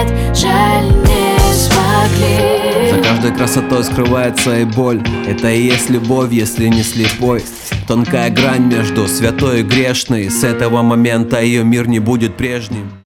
нет, жаль, не смогли. За каждой красотой скрывается и боль. Это и есть любовь, если не слепой. Тонкая грань между святой и грешной. С этого момента ее мир не будет прежним.